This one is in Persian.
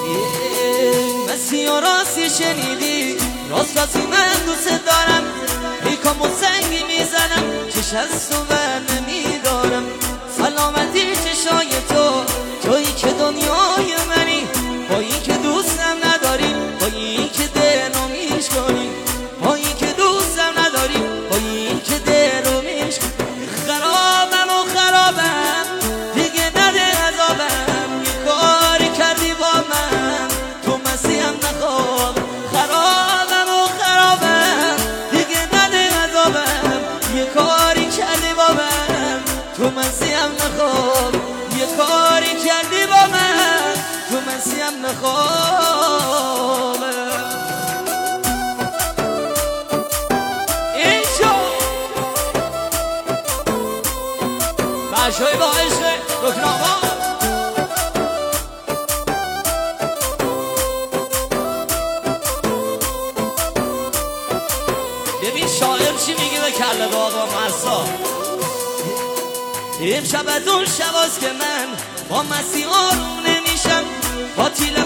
مسیح راستی شنیدی راستی من دوست دارم پیکامو سنگی میزنم چش از تو بر نمیدارم سلامتی چشای تو تویی که دنیای منی بایی که دوستم نداری بایی که دلو میشکنی بایی که دوستم نداری بایی که دلو میشکنی خرابم و خرابم دیگه نده عذابم یه کاری کردی با من تو مسیحم نخواب خرابم و خرابم دیگه نده عذابم یه کاری کردی با من تو مسیحم نخواب یه کاری کردی با من تو مسیحم نخواب اینجا بچه‌های با عشق رکناما ببین شاعر چی میگه به کله آقا مرسا امشب از اون شباست که من با مسیح آروم نمیشم با تیل